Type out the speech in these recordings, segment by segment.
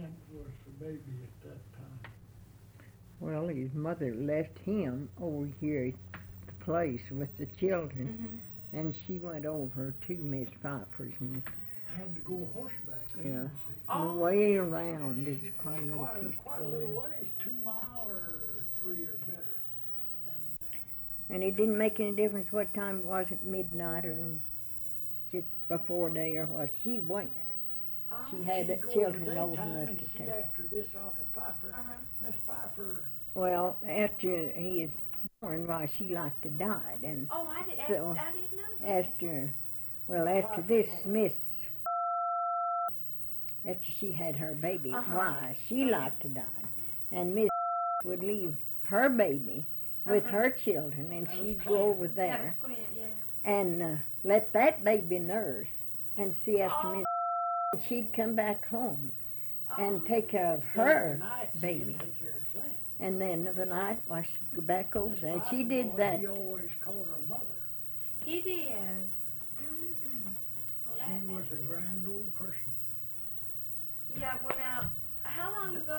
Clint was the baby at that time? Well, his mother left him over here at the place with the children, and she went over to Miss Pfeiffer's and Had to go horseback. Yeah. didn't the way around is quite a she? little piece Quite a to little go. ways, 2 miles or 3 or better. And it didn't make any difference what time it was, at midnight or just before day or what. She went. She had She'd go children over old daytime enough and to see take. after this Arthur Pfeiffer. Miss Pfeiffer. Well, after he is born, why she liked to die, and Oh, I didn't So, know that. after this Miss, after she had her baby, why she liked to die, and Miss would leave her baby with her children, and That was she'd Clint. go over That there was Clint, yeah. and let that baby nurse and see after Oh. Miss. And she'd come back home Oh. and take care of Stayed her the night, baby. take care of Clint. And then of a night, why she'd go back over Miss there. Pfeiffer, She did boy, that. He always called her mother. He did. Mm-mm. Well, She was a that's- grand old person. Yeah, well now, how long ago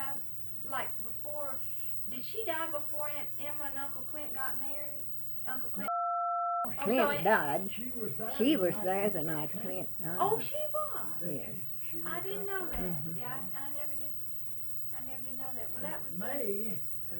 before, did she die before Aunt Emma and Uncle Clint got married? Uncle Clint? Oh, so Clint it- died. She was there. She the was night there that the night Clint- Clint died. Oh, she was? that Yes. she was I didn't know up that. there. Mhm. Yeah, I never did know that. Well, that was... May,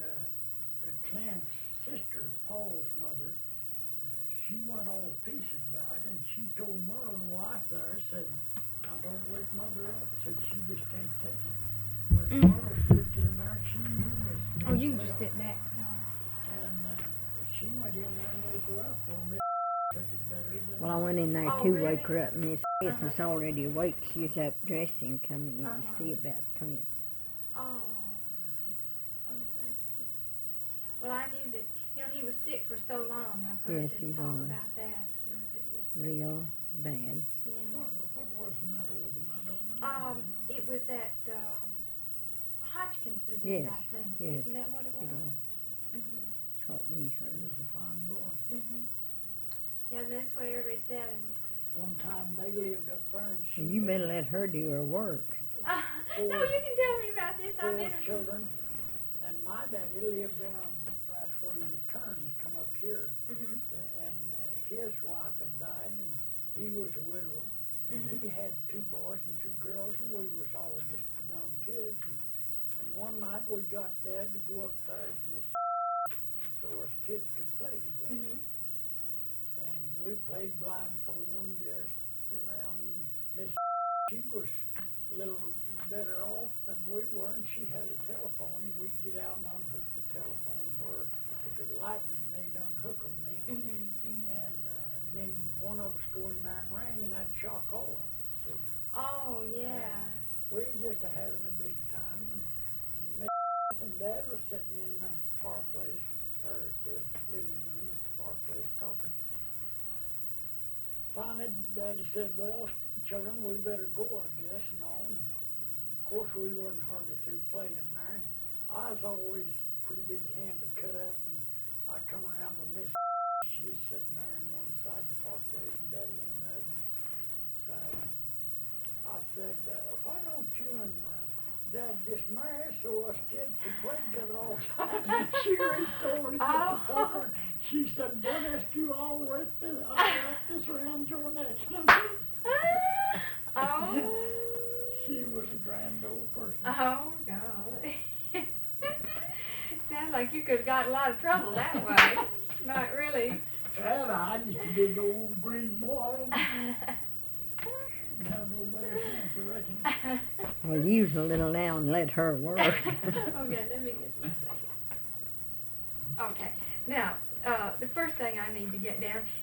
Clint's sister, Paul's mother, she went all pieces about it, and she told Merlin's wife there, said, "Now don't wake mother up," said she just can't take it. But Merle slipped in there, she knew Miss. Oh, you can Miss just Bell, sit back. And she went in there and woke her up. Well, Miss took it better than. Well, I went in there Oh, to really? wake her up. Miss Smith was already awake. She was up dressing, coming in to Uh-huh. see about Clint. Oh, that's just... Well, I knew that, he was sick for so long. I've heard Yes, them he talk was. about that. It was, Real bad. yeah. What was the matter with him? I don't know. It was that, Hodgkin's disease, Yes, I think. yes, Isn't that what it was? It was. Mm-hmm. That's what we He heard. was a fine boy. Mm-hmm. Yeah, that's what everybody said. And, One time they lived up there and she And you had better let her do her work. no, you can tell me about this. I'm 4 interested. children. And my daddy lived down right where you turn to come up here. Mm-hmm. And his wife had died, and he was a widower. And he had 2 boys and 2 girls, and we was all just young kids. And one night we got Dad to go up there and Miss so us kids could play together. Mm-hmm. And we played blindfold and just around. Miss she was a little better off than we were, and she had a telephone. We'd get out and unhook the telephone where if it lightning, they'd unhook them then. Mm-hmm. Mm-hmm. And then one of us go in there and ring, and that'd shock all of us. See? Oh, yeah. And we were just having a big time, and Miss and Dad was sitting in the fireplace, or at the living room at the fireplace talking. Finally, Daddy said, "Well, children, we better go, I guess," and all. And of course, we wasn't hardly through playing there. And I was always pretty big hand to cut up, and I come around with Miss. She was sitting there on one side of the fireplace, and Daddy on the other side. I said, "Why don't you and Dad just marry so us kids can play together all the time?" She reached over to get the poker. She said, "Don't you all wrap this around your neck." Oh. She was a grand old person. Oh, God. Sounds like you could have got in a lot of trouble that way. Not really. Well, I just a big old green boy and have no better sense, I reckon. Well, use a little now and let her work. Okay, let me get this. Okay, now, the first thing I need to get down